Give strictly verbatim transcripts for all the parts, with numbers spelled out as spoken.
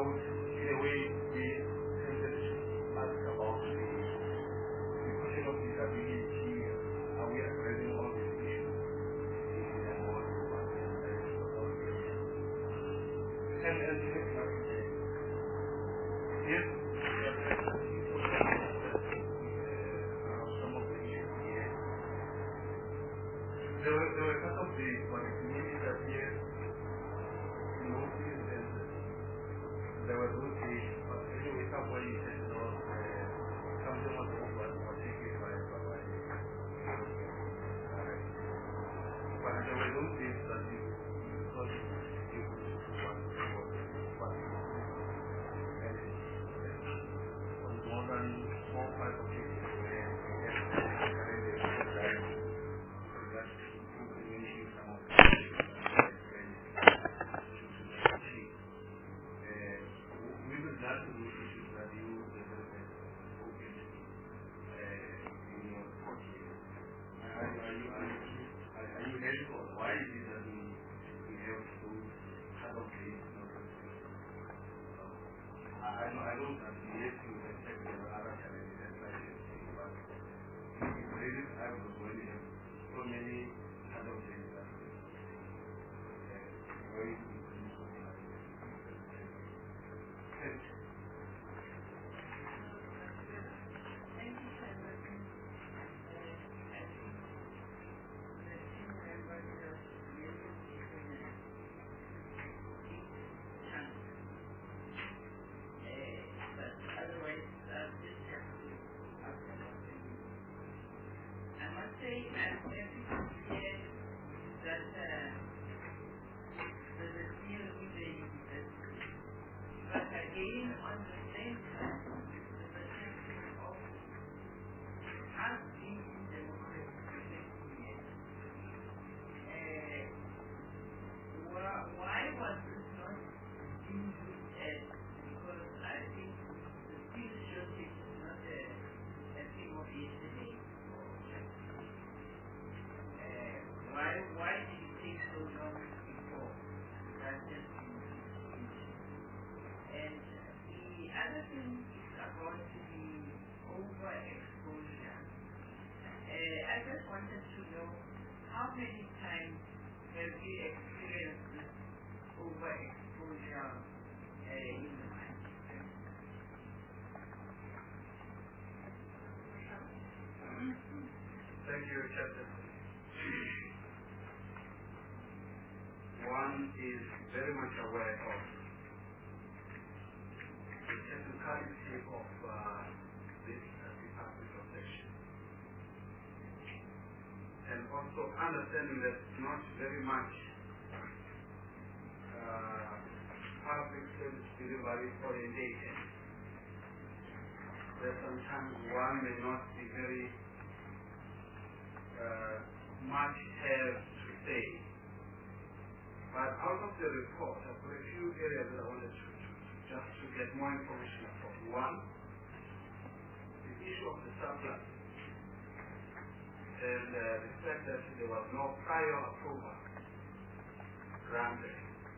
would, in a way, be tempted to ask about the, the question of disability. Are we addressing all these issues in a more and and yes, some of the issues here. There were, there were part of the, but the community that here noticed and there were those days, but anyway, somebody said no, uh, something was over, was taken by by but there were those days that you thought you would be able to do one but and on more than four or five occasions where we had carried the life for that implementing some of the we would like to do issues that you the government open in your country. Are you are you are you ready for why is it that we we have to have a place? I know I know that we have to respect the other challenges and like but it's really I was when we have so many other things that very Thank you. Thank you, Captain. One is very much aware of the technicality of uh, this uh, Department of Section. And also understanding that it's not very much uh, public service delivery orientation. That sometimes one may not be very uh, much have to say. But out of the report, I've got a few areas that I wanted to, to just to get more information about. One, the issue of the surplus and uh, the fact that there was no prior approval granted.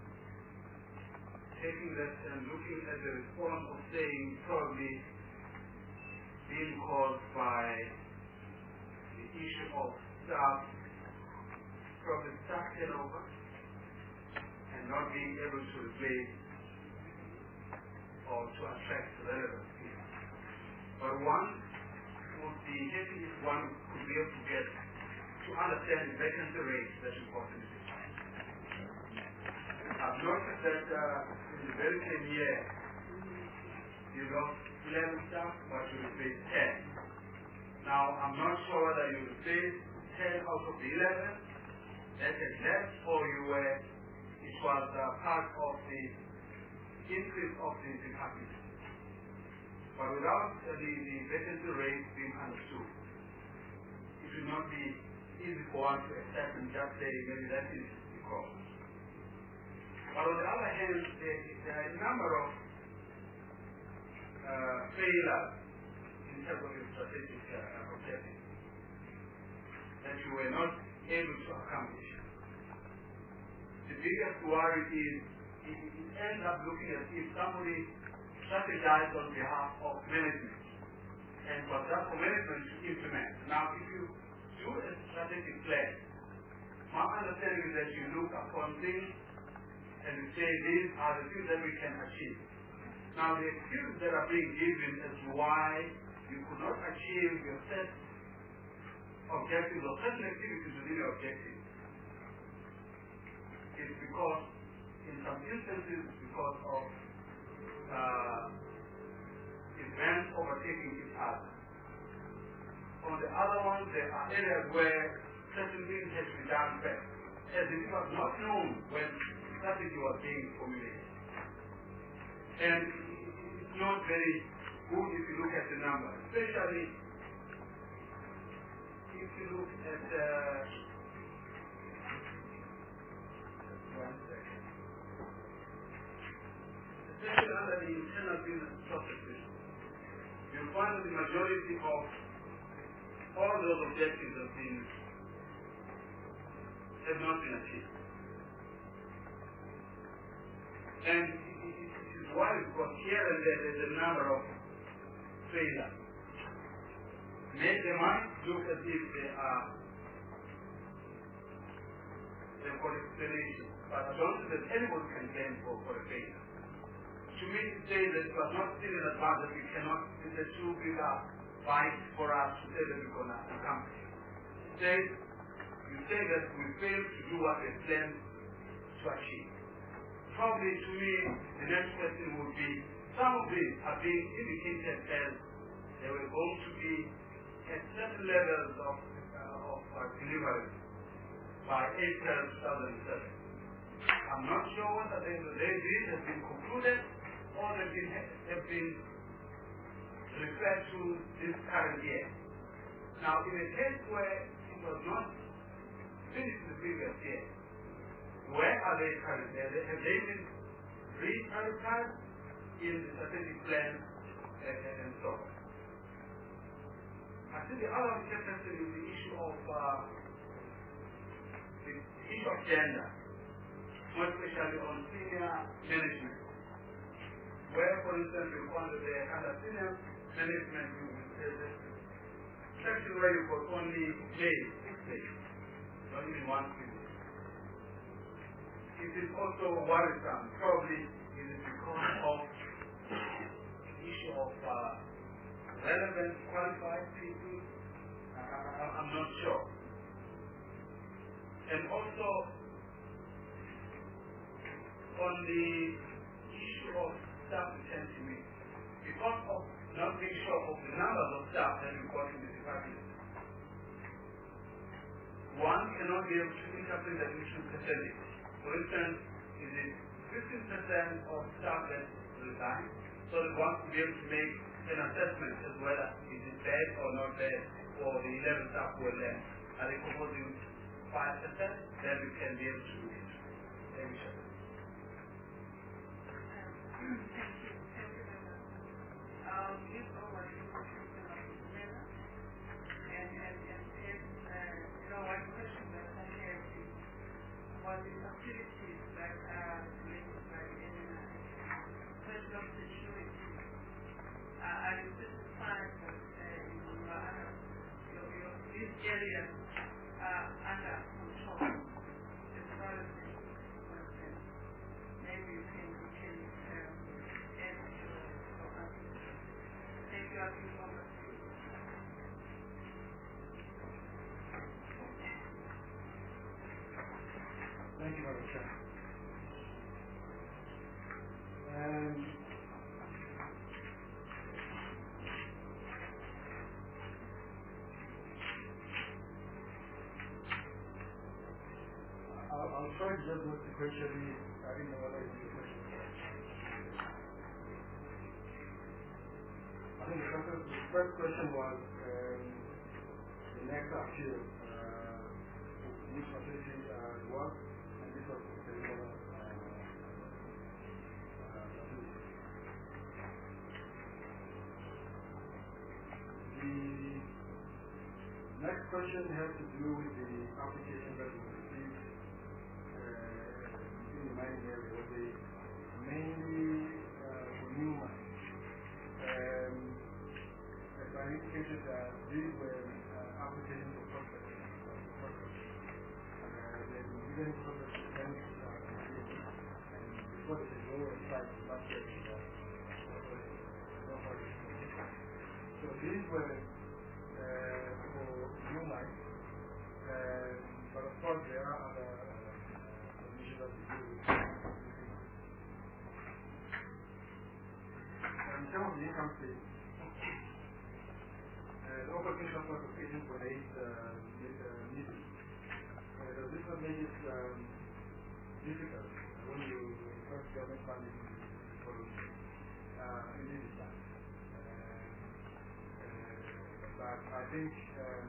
Taking that and looking at the response of saying probably being caused by the issue of staff, probably staff turnover, and not being able to replace or to attract relevant people. But one would be happy if one could be able to get to understand the vacancy rate that's important. I've noticed that uh, in the very same year, you lost eleven staff, but you replaced ten. Now, I'm not sure whether you replaced ten out of the eleven that had left, or you were, it was uh, part of the increase of the department. But without uh, the, the vacancy rate being understood, it will not be easy for one to accept and just say maybe that is the cause. But on the other hand, there, there are a number of uh, failures in terms of your strategic uh, objectives that you were not able to accomplish. The biggest worry is it, it ends up looking as if somebody strategized on behalf of management. And for that for management to implement. Now, if you do a strategic plan, my understanding is that you look upon things and you say these are the things that we can achieve. Now, the excuses that are being given as to why you could not achieve your set objectives or certain activities within your objectives is because, in some instances, because of uh, events overtaking each other. On the other one, there are areas where certain things have to be done first, as it was not known when strategy was being formulated. And it's not very good if you look at the numbers, especially if you look at uh, one second. Especially under the internal business processes, you'll find that the majority of all those objectives have been have not been achieved. And it is why because here and there there's a number of failures. They might look as if they are they've got explanation, but I don't think that anybody can blame for, for a failure. To me, it says that it was not seen in advance that we cannot, it's a too big a fight for us to say that we're going to accomplish. It says, you say that we failed to do what we planned to achieve. Probably to me, the next question would be, some of these are being indicated as they were going to be at certain levels of, uh, of uh, delivery by April two thousand seven. I'm not sure whether they, they, these have been concluded or they've been, have been referred to this current year. Now, in a case where it was not finished the previous year, where are they currently? Have they been re-prioritized in the strategic plan and, and so on? I think the other question is the issue of uh, the issue of gender, more especially on senior management. Where, for instance, you find that they under senior management, there's a section where you've got only males, six males, not even one female. It is also worrisome. Probably it is because of the issue of uh, relevant, qualified people. I, I, I'm not sure. And also on the issue of staff retention, because of not being sure of the numbers of staff that we've got in the department, one cannot be able to interpret the issue percentage. For instance, is it fifteen percent of staff that resign, so that one could be able to make an assessment as well as is it bad or not bad for the eleven staff who are left. Are they proposing five percent? Then we can be able to do it. Thank you. Thank you. Thank you very much. Um, this over the question of Nella, and and and if uh, you know one question that I have is what the activities that are related by in question of security. Uh, are you satisfied that uh, you are your your these areas are under control as far as the concerned? Maybe you can you can um, add to your answer. Thank you, I'll give over to you. Thank you, Madam Chair. And I'll, I'll try to just go sequentially. I didn't know whether it's a question. I think the first, the first question was um, the next appeal, uh, which facility uh, it was, and this was the uh, uh, The next question has to do with the application that we received uh, in the mining area, where they mainly uh, for new mines. Um, as I indicated, uh, these were uh, applications for prospecting. Uh, they've been given process to ten uh, and before they can go inside, it's not yet uh, so these were uh, for new mines, uh, but of course there are other uh, conditions that we do with. In terms of the income statement, uh, the operating income classification for eight uh, meetings. Uh, so this will make it um, difficult when you request government funding for uh, in this time. But I think um,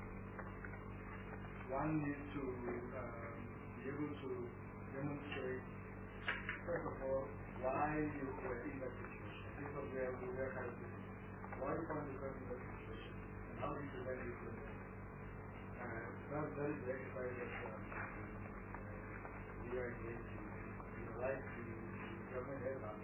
one needs to um, be able to demonstrate, first of all, why you were in that situation. This was where we were kind of thinking. Why you found yourself in that situation, and how do you prevent it from there? Uh, that, that is the exercise that um, uh, we are engaged in. We would like to government head on.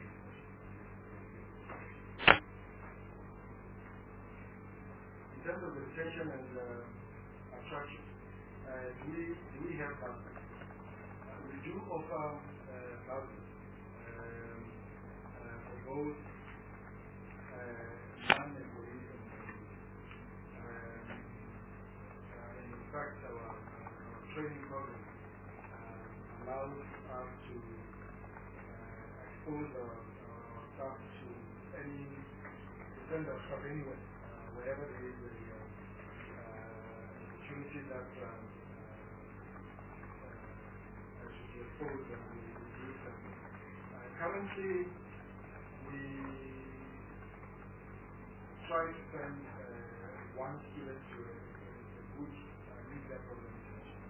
In terms of the retention and uh, attraction, uh, do we do we have housing? Uh, we do offer uh, housing um, uh, for both uh, non-employees and employees. Um, uh, in fact, our, our training program uh, allows us to uh, expose our, our staff to any send our staff anywhere. Wherever there is a uh, uh, opportunity that um, uh, should be exposed and we use them. Uh, currently, we try to send uh, one student to a, a good uh, media program international.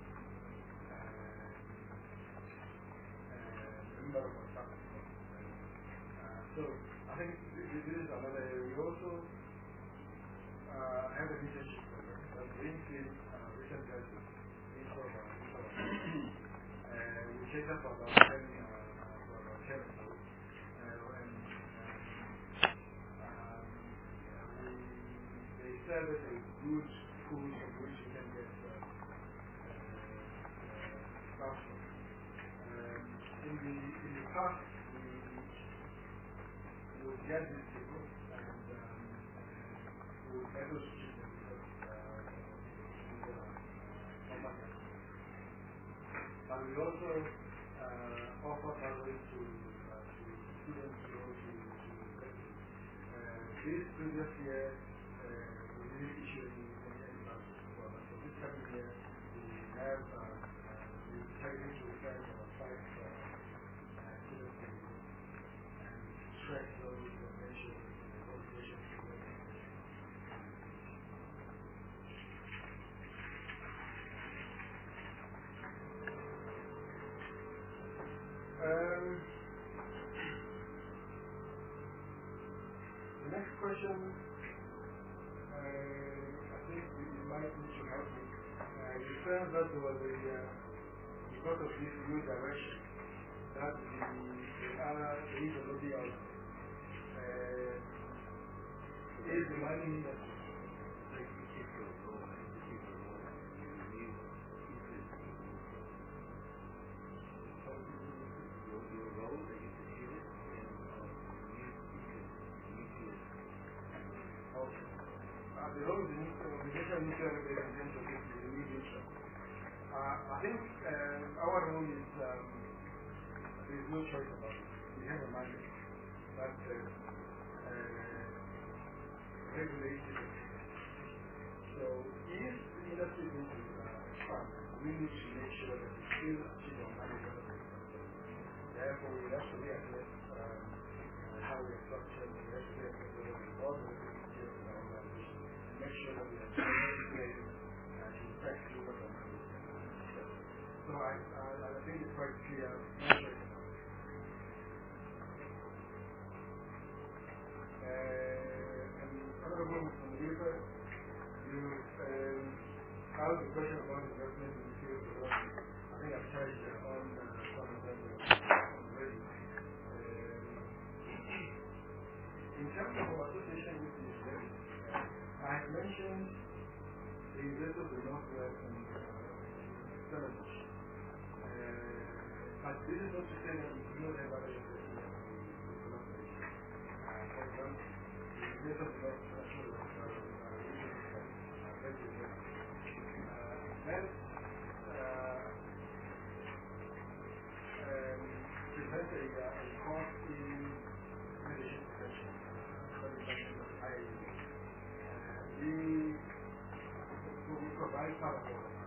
Uh, a member of our staff. Uh, so, I think this is another area. We also Uh, I have an internship program that brings in uh, recent graduates into our program. uh, we take up about ten, uh, about ten or so. Uh, and um, we, they serve as a good food from which you can get uh, uh, uh, um, in the in the past, we would get these people and um, would never street them because uh, but we also uh, offer salaries to, uh, to students who go to university. Uh, this previous year, uh, we didn't issue any any classes for them. So this coming year, we have uh, uh, we decided to return about five uh, uh, students and track those mentioned in the qualifications. Um, the next question, uh, I think you might need to help me. Uh, it turns out there was a, uh, because of this new direction, that the, the other, the issue of the other, uh, is the mining industry. Uh, the role of the National Nuclear Representation of the new nature. Uh, I think uh, our role is um, there is no choice about it. We have a mandate that says uh, regulate it. So if the industry is going to uh, expand, we need to make sure that we still achieve our mandate. Therefore, we have to reassess um, how we are structured, we have to reassess whether we involve the skills in our organization, and make sure that we are place uh, to effect do what our mandate is. So I, I, I think it's quite clear. Uh, and Honorable Mister Mulipa, you um, asked the question about investment in skills development. I think I've touched uh, on uh, some of them already. Uh, terms of our association with the university, uh, I have mentioned the University of the Northwest and uh, Stellenbosch. Uh, but this is not to say that we do not have other universities that we collaborate. Uh, for example, the University of the North National uh, uh, University, uh, that uh, um, presents a, uh, a course in mediation protection. Uh, we, so we provide part of our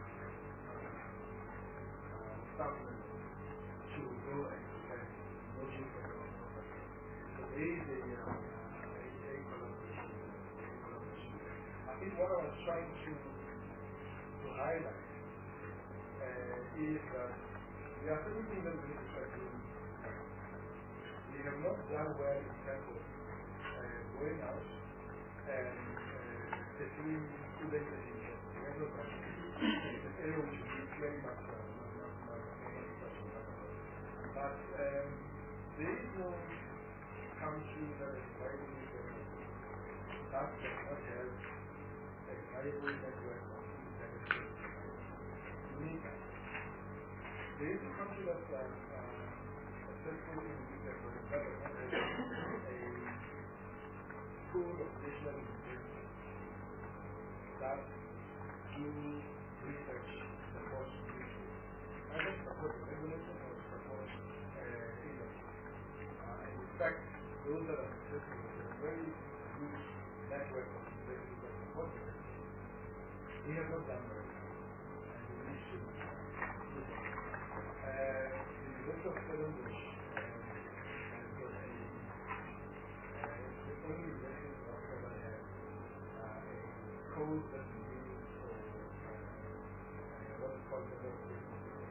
staff members to go and prevent motion for the officer. So there is a, uh, a, a collaboration. A collaboration. I think what I was trying to to highlight uh, is that there are certain things that we need to try to do. We have not done well in terms of uh, going out and uh, pursuing student education. We have not done it. It's an area which is very much uh, not, not, not, not, not, not, not. But um, there is no country that is widely that does not have a viable network of independent schools. You need that. There is a country that's uh, uh, successful in the network that does not have a school of national university that do research support research. Either support the regulation or support uh, industry. Uh, and in fact, those that are successful have a very good network of universities that support the regulation. We have not done very well, and we need to do that. Uh, the University of Stellenbosch uh, has got a, uh, it's the only university in Australia that has uh, a code that we use for uh, what is called the World Trade Organization.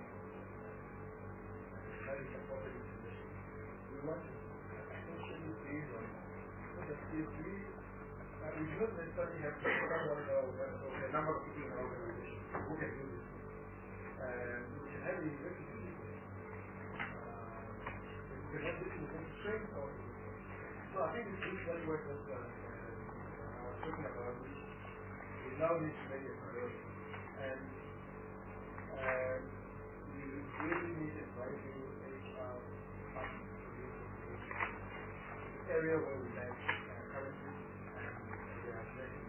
That is supported internationally. We want to essentially base on that. So that if we, uh, we do not necessarily have to someone or a number of people in our organization who can do this. Um, we can have a university team. Uh, we can have this university train our university. So I think it's this network that uh, uh, I was talking about, which we now need to make a priority. And um, we really need a viable H R partner for this organization. It's an area where we lack uh, currently, and we are addressing.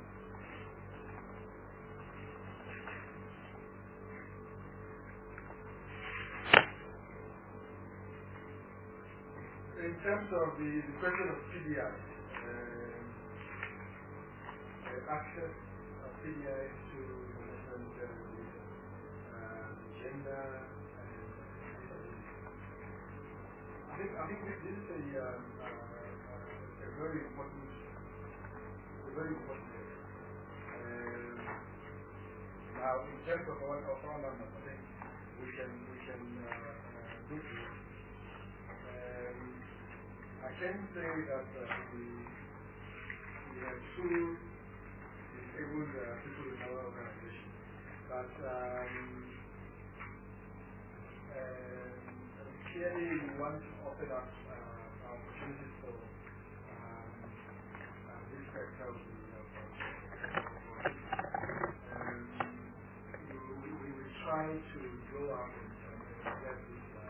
In terms of the, the question of P D I, um, uh, access of P D I to the national television, uh, gender, and disability. I think I think this, this is a, um, uh, uh, a very important, a very important area. Um, now, in terms of our, of our numbers, I think we can we can uh, uh, do this. Um, I can say that uh, we, we have two disabled uh, people in our organization, but um, um, clearly we want to open up uh, opportunities for um, uh, this sector of the um, we, we, we will try to go out and, and get this. Uh,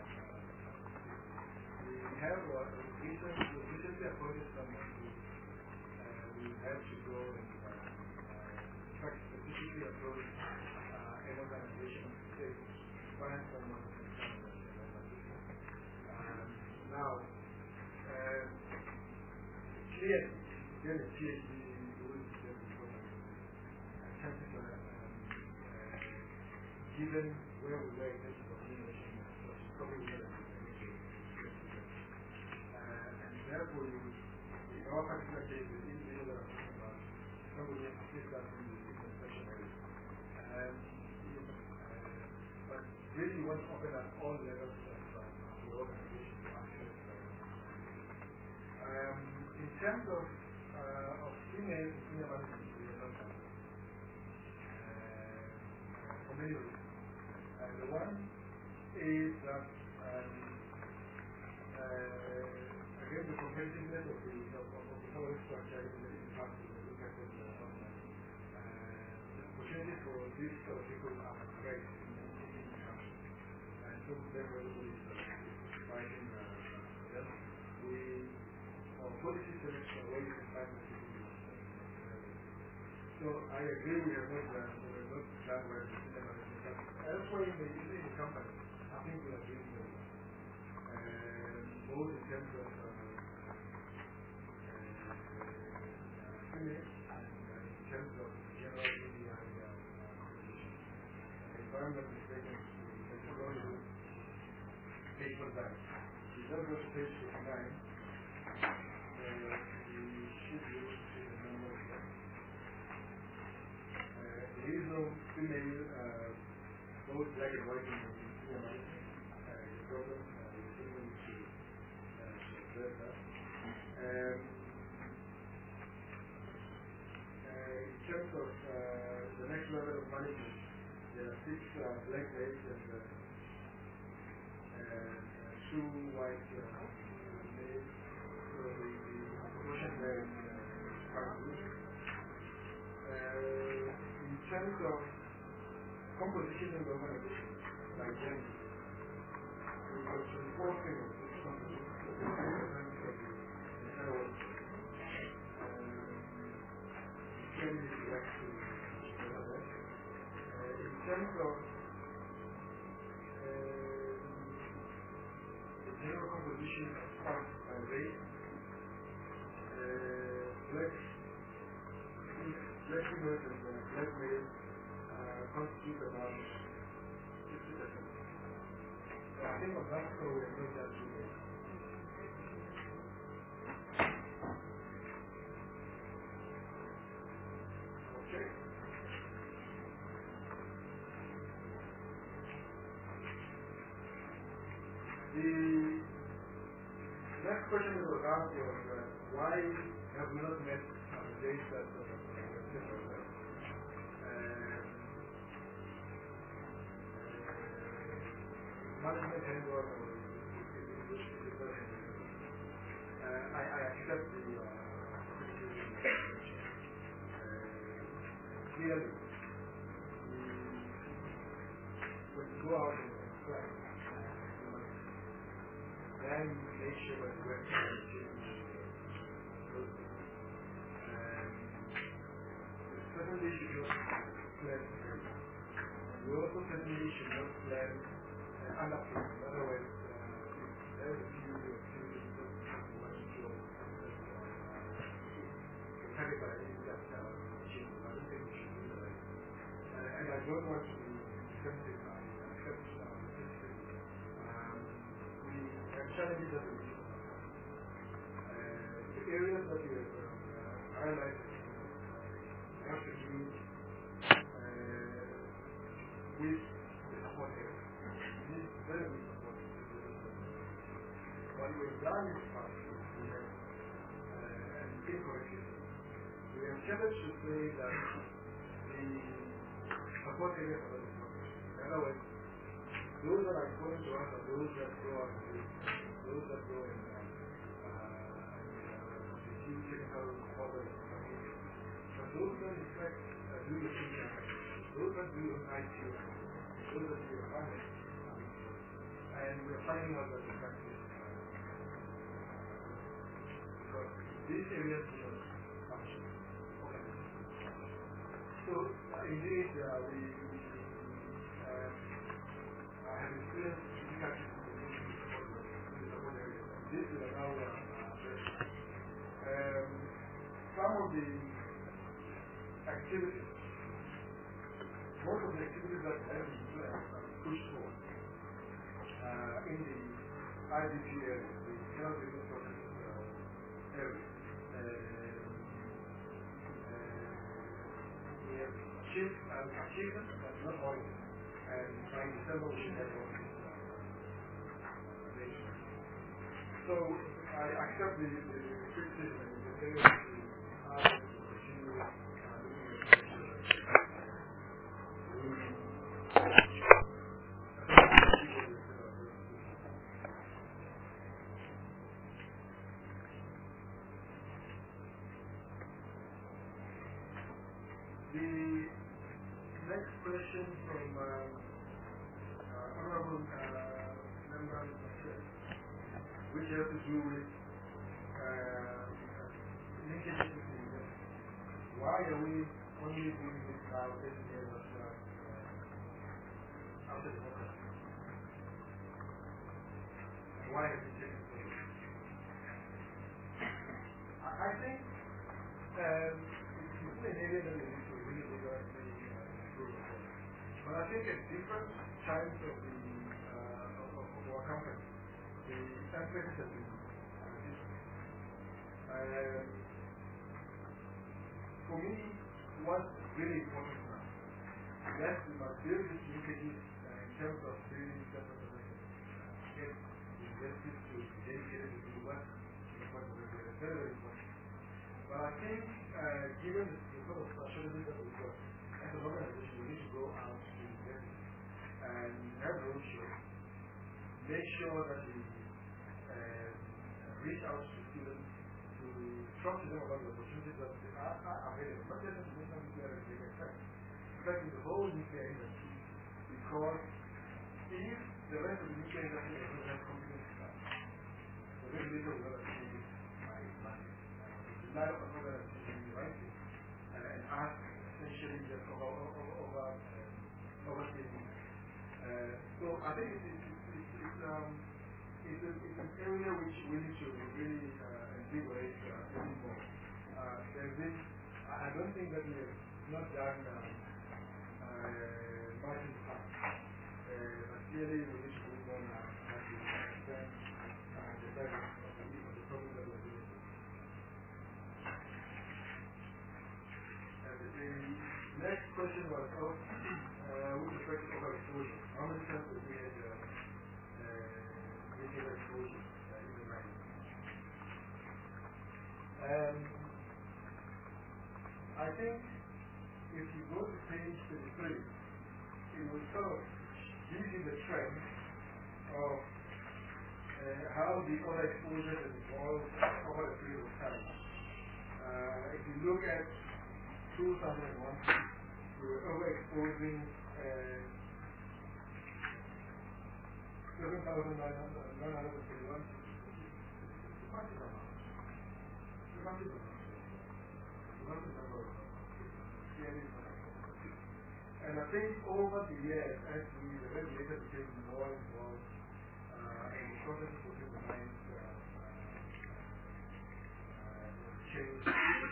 we have uh, recently, we recently appointed someone who uh, we have to go and uh, uh, in fact specifically approach uh, an organization to say find someone who can come and assist us. Um, now, um, clearly, get a PhD will be very important. And chances are, um, uh, given where we were in terms of communication, probably not a therefore, you, in our particular case, the individual that I'm talking about, somebody has assist us in the inspection area. Um, uh, but really, you want to open up all levels of uh, the organization to access. Um, in terms of uh, of female senior management, we have not done that uh, for many reasons. Uh, the one is that um, uh, again, the competitiveness of the, of, of the work structure in the past to look at it online. The opportunity for these sort of people are great in the country. And so everybody is fighting them. We, our policy selection, where you can find the people. So I agree we have not done, we have not done well in the but elsewhere in the, in the company, I think we are doing well. And both in terms of uh, uh, and in terms of general media and uh, environment is taken to go to page forty-nine. If you don't go to page forty-nine, uh, we should be able to see the numbers there. Uh, there is no female, uh, both black and white in the senior management. Uh, the problem, uh, we still need to address that. Um, uh, in terms of uh, the next level of management, there are six uh, black males and uh, uh, two white uh, males. So the, the proportion there is uh, quite good. Uh, in terms of composition in the organization, like gender, we've got twenty-four females, which is composition, so the percent of the entire work. Generally, we like to know that. Uh, in terms of uh, the general composition of staff by race, uh, black, black females and uh, black males uh, constitute about fifty percent. So I think on that score we have not done too well. Okay. The next question that was asked was uh, why have we not met on the days that uh, management handbook or uh, I, I accept the uh, clearly when you go out and try then make sure that the website change and certainly should not plan you also certainly should not plan uh, underplan. Otherwise uh, there is a few activities that you want to do to carry by that uh, change. I don't think we should do that. Uh, and I don't want to be defensive. I accept uh, um, we have challenges that we need to overcome. Uh, the areas that we have uh, highlighted have to do uh, with the support area. We need very good support. What we have done in the past is we have, uh, and incorrectly, we have tended to say that the support areas are not important. In other words, those that are important to us are those that go out and do, those that go and uh, uh, do technical models. But those that in fact uh, do the things, those that do I T, those that do finance, and we're finding out that the practice uh, because these areas do not function. Okay. So uh, indeed, uh, we uh, I have experienced difficulties in the support area. This will allow uh, um, some of the activities, most of the activities that have been planned are pushed forward uh, in the I D P area, the General Business Processes uh, area. Uh, uh, we have achieved an achievement, but not all of it. And by December we should have all of this arrangement. So I accept the, the criticism and the failure to ask them to continue uh, looking at the The next question from um, uh, Honorable uh, Member which has to do with uh, linkages with the university. Why are we only doing this now ten years after, uh, after democracy? And why has it taken so long? I, I think um, it's an area that we need to really rigorously uh, improve upon. But I think at different times of the uh, of, of, of our company, the emphasis has been uh, different. Um, for me, what's really important now is that we must build these linkages uh, in terms of building self-representation. Uh, get the universities to be dedicated to do work in the point of view. It's very, very important. But I think, uh, given the, the sort of specialism that we've got, as an organization, we need to go out to the universities and have roadshows, make sure that we uh, reach out to students to talk to them about the opportunities that are, are available, not just in the national nuclear energy sector, in fact in the whole nuclear industry, because if the rest of the nuclear industry does not have competence staff, the regulator will not achieve its mandate. Rely on organizations doing the right thing uh, and ask essentially just over, over, over, uh, overseeing. Uh, so I think it's, it's, it's, it's, um, it's, a, it's an area which we need to really uh, invigorate uh, even more. Uh, there's been, I don't think that we have not done um, uh, much in the past. Uh, but clearly we need to do more now and to understand uh, the level of the, of the problem that we're dealing with. The next question was asked uh, with respect to overexposure. How many times have we had uh, uh, overexposure uh, in the mine? Um, I think if you go to page thirty-three, it will sort of give you the trend of uh, how the overexposure has evolved over a period of time. Uh, if you look at two thousand one, we were overexposing uh, seven thousand nine hundred thirty-one. It's a massive amount. It's a massive amount. It's a massive number of And I think over the years, as we, the regulator became more involved uh, in the processes within the mines uh, uh, changed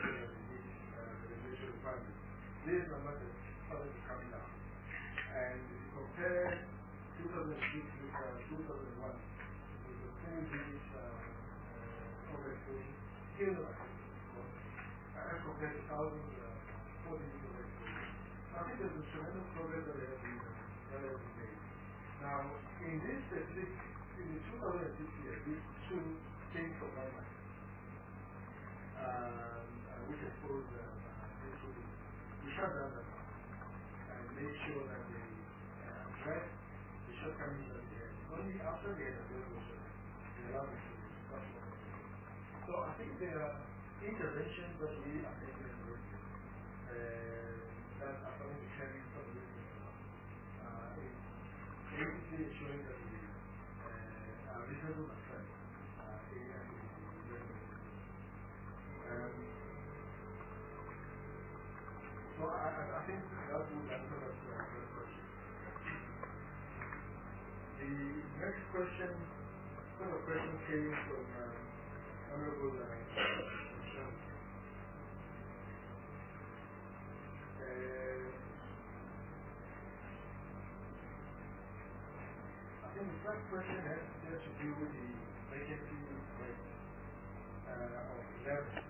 these numbers have started to come down. And if you compare two thousand six with uh, two thousand one, with the full digit uh, uh, overexposure, still not uh, as compared to thousands, uh, four digit overexposure. I think there's a tremendous progress that has been, uh, that has been made. Now, in this specific, in the two thousand six year, these two things from my mind, um, uh, which exposed uh, these two things. We shut down the mine and make sure that they uh, address the shortcomings that they had. Only after they had a resolution, they allowed us to start working. So I think there are interventions that we are making in the region uh, that are starting to carry some of this uh, it's basically ensuring that we uh, are reasonable and fair uh, in activities. Um, So I, I think that would answer that uh, first question. The next question, sort of question came from uh, Honorable uh, uh, I think the first question has, has to do with the vacancy rate uh, of eleven.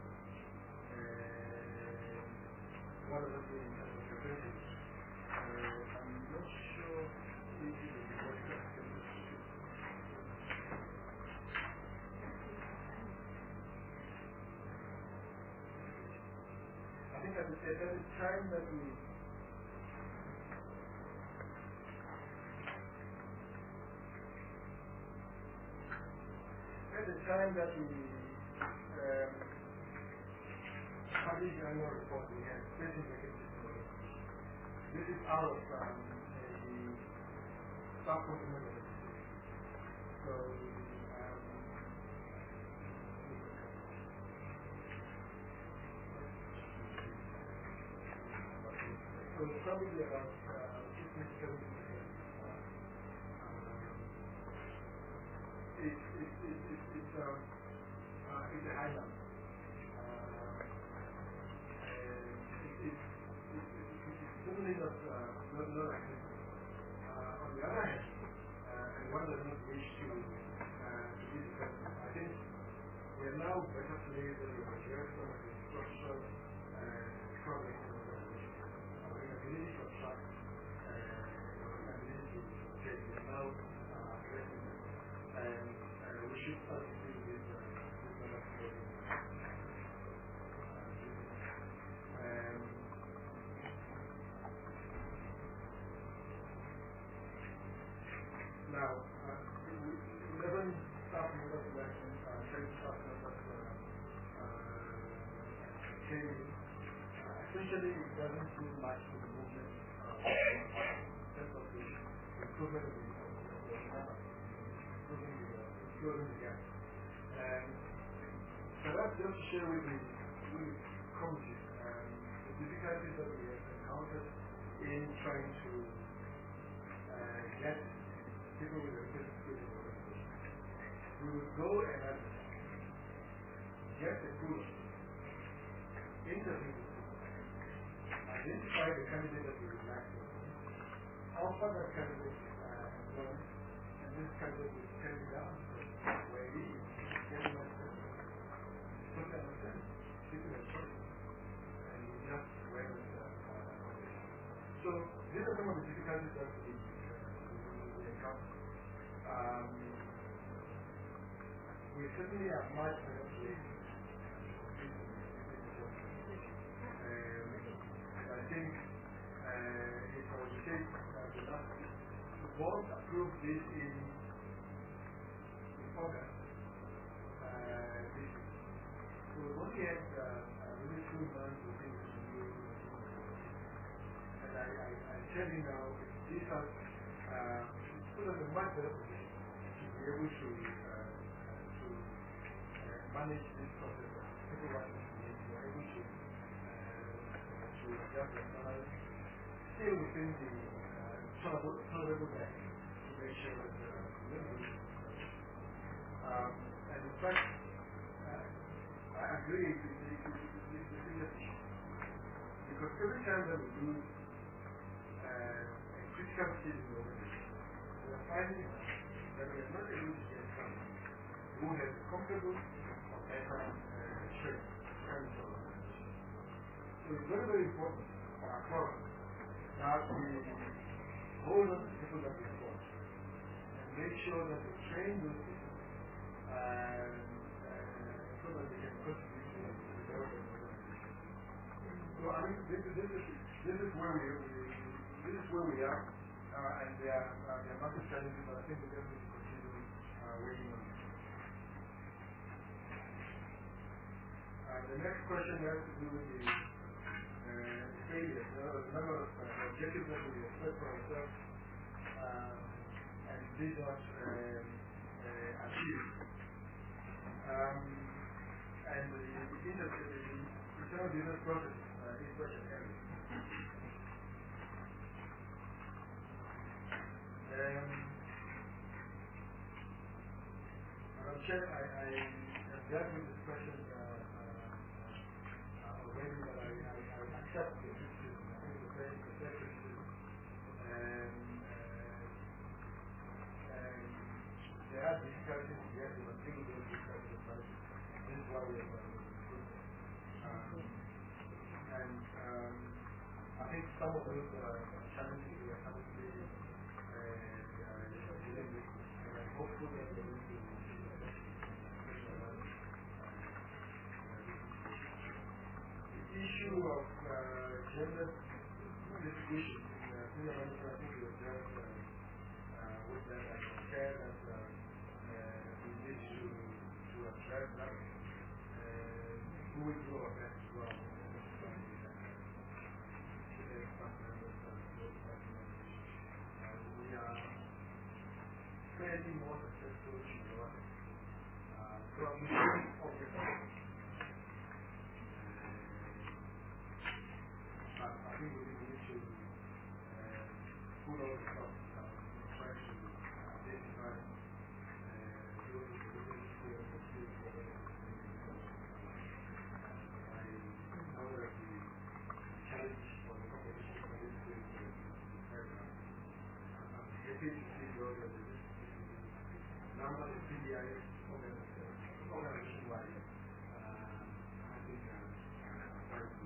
What does it mean in terms of your business? Uh, I'm not sure if it is what you have to do. I think at the, at the time that we at the time that we um, published the annual report, we had thirteen vacancies in the this is out of um, the staff complement of the city. So, um, so it's probably about uh, fifteen to seventeen percent. It's, it's, it's, it's, it's, um, uh, it's a high number. Uh, and it, it's, it's, it's certainly not, uh, not, not acceptable. Uh, on the other hand, uh, and one does not wish to, uh, to be defensive, I think we are now better placed than we were some of the structural uh, problems in the organization. Our ability to attract, uh, our ability to take is now uh, addressing them. And uh, we should start to do this uh, this kind of problem. Um, now, uh, eleven staff members election, uh, ten staff members uh, uh, came in. Uh, essentially, it doesn't do much to the movement uh, in terms of the improvement of the, of the number, improving the, uh, closing the gap. And so that's just to share with the, with the committee um, the difficulties that we have encountered in trying to uh, get people with a physical skills in the organization. We would go and advertise, get the pool, interview the people, identify the candidate that we would like to offer that candidate uh, employment, and this candidate will tell you down where he is, get him understand. Totally understand. People are choice. And we just wear it uh, so these are some of the difficulties that we, uh, we encounter. Um, we certainly have much better place um, and I think uh, if I was to take uh, the last the board approved this in, in August uh, this year. So we only had uh, uh, really two months within this new and I, I, I tell you now, these are uh, put us in a much better position to be able to, uh, to uh, manage this process of people watching to be able to, uh, to adjust their salaries, still within the uh, tolerable, tolerable band to make sure that uh, we don't lose um, and in fact, uh, I agree with the, the, the, the, the biggest issue because every time that we do Uh, a critical skill in the organization. We are finding that we are not able to get someone who has a comfortable or better uh, training in the organization. So it's very, very important for our program that we hold on to people that we support and make sure that we train those people uh, uh, so that they can contribute to the development of the organization. So I mean, this, this, is, this is where we, we This is where we are, uh, and there are, uh, there are massive challenges, but I think we just need to continue uh, working on it. Uh, the next question has to do with the uh, failure. There are a number of uh, objectives that we have set for ourselves uh, and did not uh, uh, achieve. Um, and the, the, the, the internal business process uh, is such an area. Um, Madam Chair, I, I have dealt with this question uh, uh, already, but I, I, I accept the criticism. I think it's a very fair criticism. And, uh, and there are difficulties, yes, but I think those difficulties are this is why we are going to improve them. Um, and um, I think some of those uh, challenges we are currently hopeful that they will be the issue of uh, gender distribution in uh, senior management. I think we addressed uh, uh, with that. I can share that uh, uh, we need to, to address that. Uh, we will do our best to our any more successful in the world. Uh, so I'm sure of the problem. Uh, I think we need to uh, put all the stuff uh, try to identify uh, those individuals who are confused for them. I know that the challenge for the competition for this is right now. I'm happy to see though that the number of P D I S organization-wide, uh, I think uh, quite good.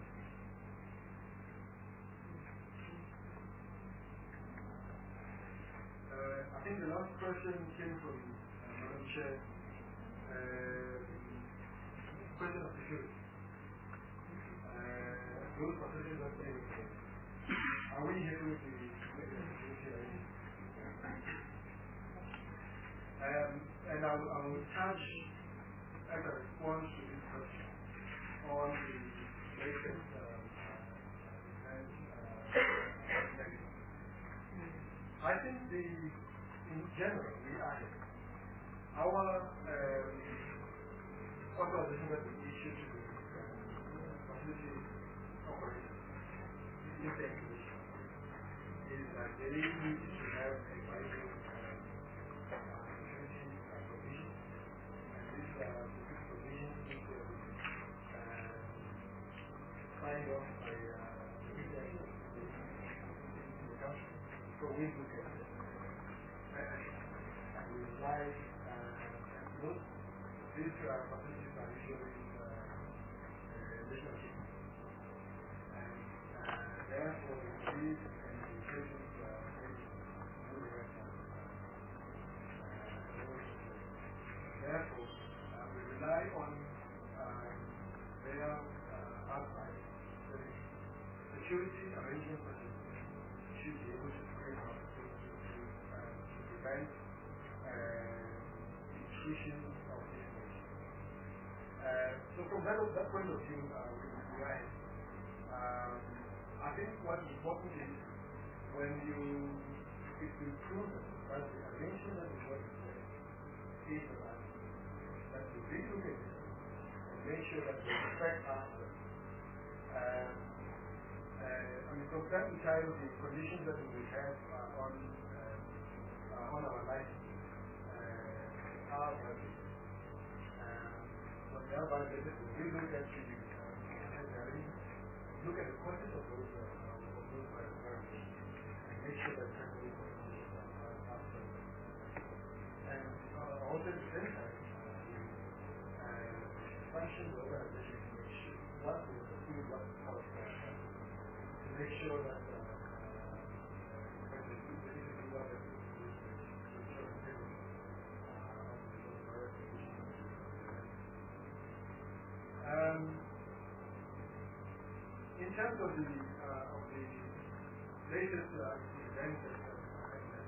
Uh, I think the last question came from uh, Madam Chair. Uh, question of security. Uh, those facilities that came with are we happy with the security? Um, and I will, I will touch as a response to this question on the latest uh, event. Uh, I think the, in general, we are happy. Our um, authorization that we issued to the uh, facility operators in the exhibition is that they need to have a vital uh, security uh, provision, and this uh, security provision is uh, uh, signed off by uh, the media in the country. So we look at it. And we rely uh, and look. These uh, facilities are usually uh, uh, national chief. And uh, therefore, the police and the prisons uh, do the rest of uh, therefore, uh, we rely on um, their uh, outside security arrangements that should be able to bring out to, to, to, uh, to prevent uh, intrusion of this nature. Uh, so from that, that point of view, uh, we, we are um, I think what's important is when you, if you prove that the arrangement that is working there is the right, that you relook at it and make sure that you respect after. Um, uh, I mean, from time to time, the conditions that we have uh, on uh, uh, on our license uh, are violated. Um, when they are violated, we look at the uh, look at the content of those uh, of those violations and make sure that temporary conditions are after. And uh, also at the same time, uh, function the organization to make sure what will pursue what part of that to make sure that uh, uh, when they do the interview what they do to ensure integrity uh, of the virus conditions. Um, in terms of the uh, of the latest uh, events that have happened,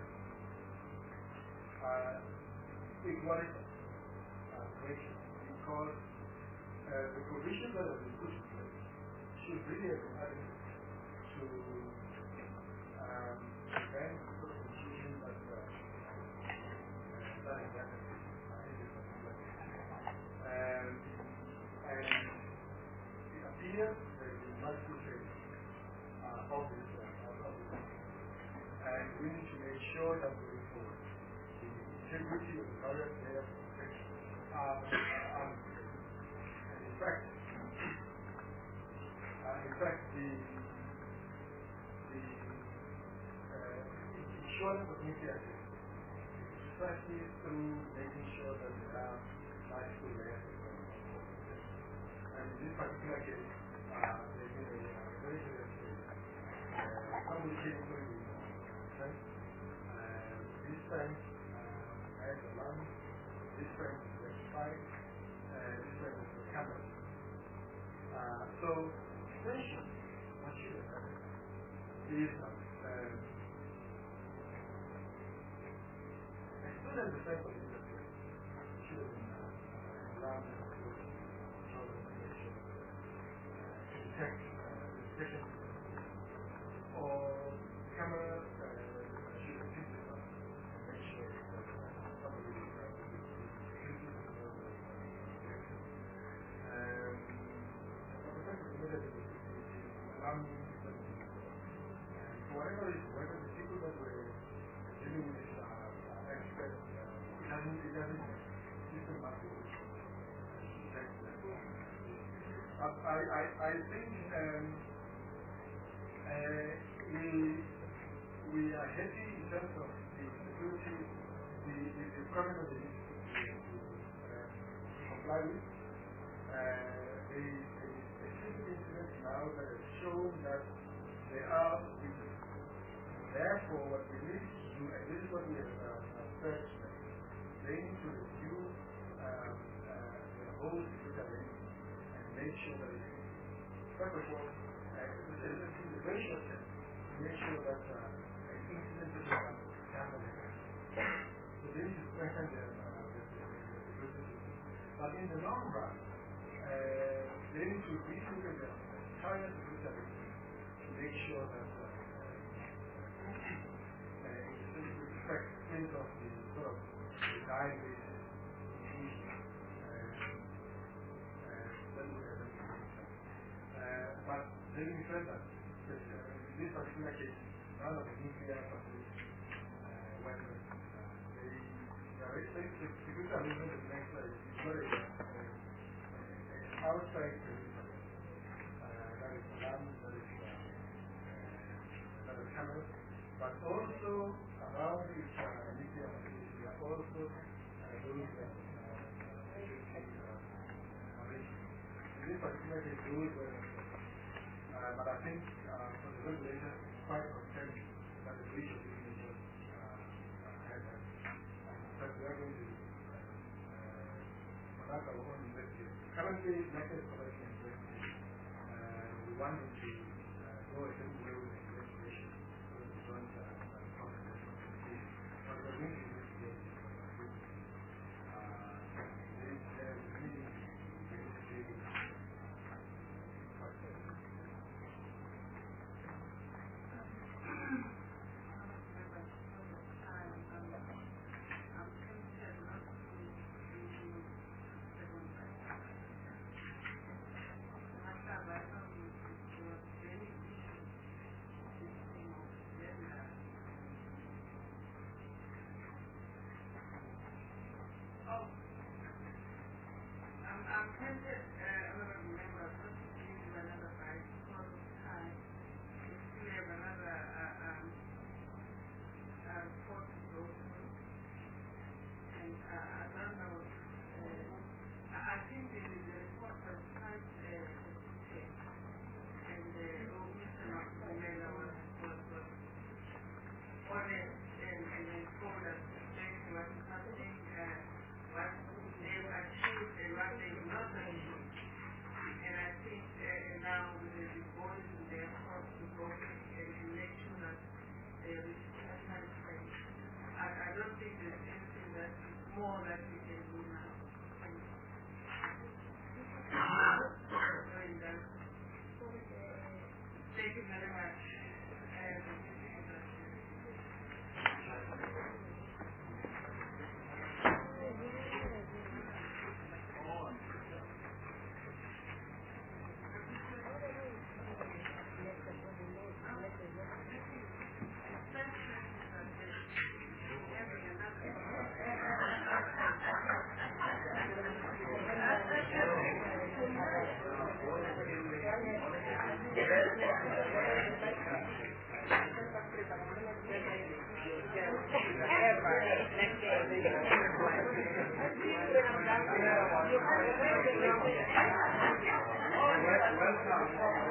uh, it was uh, great because uh, the provisions that have been put in place should really have been added to um, prevent the confusion that uh, that has happened in this particular case. Um, and it appears there is multiple phases uh, of this uh, of this. And we need to make sure that going forward, the integrity of the various layers of protection are are and in fact, uh, in fact, the the uh, insurance of nuclear activity is precisely through making sure that there are multiple layers of protection. And in this particular case, uh, there's been a uh, very serious case. Uh, somebody came through the fence. Uh, this fence uh, has a lamp. This fence is electrified. Uh, this fence is a camera. Uh, so, essentially, what should have happened is that um, as soon as the fence was interfered, it should have been uh, alarmed and closed in order to make sure that uh, to detect uh, the detection or camera uh, should have picked it up and make sure that uh, whatever is, whether the people that were dealing with this are experts, it hasn't, it hasn't systematically checked them. I, I, I think um, uh, we, we are happy in terms of the security, the, the, the requirement that they need to, to uh, comply with. Uh, there is a specific incident now that has shown that they are weaknesses. Therefore, what we need to do, and this is what we have uh, said, they need to review um, uh, the whole security and make sure that it is. First of all, uh, in the very short term, make sure that uh, an incident doesn't happen again. So they need to strengthen the security. But in the long run, uh, they need to relook at the entire security to make sure that uh, uh, it reflects things of the sort of the diaries, Uh, but having said that, that uh, in this particular case, none of the nuclear facilities uh, went uh, they, they are very safe. The security arrangement is next uh, is very uh, uh, outside perimeter. Uh, that is alarms, that is uh, uh, that is cameras, but also around its uh, nuclear facilities, there are also uh, those uh, uh, uh, arrangements. In this particular case, those were Uh, but I think uh, for the regulator, it's quite concerning that the breach of these measures uh, had that. But we are going to conduct our own investigation. Currently, nothing is collecting investigation. Uh, we want them to uh, go a certain way with the investigation so that we don't uh, compromise the case. But we're going to investigate this. Uh, there is a meeting to investigate Welcome.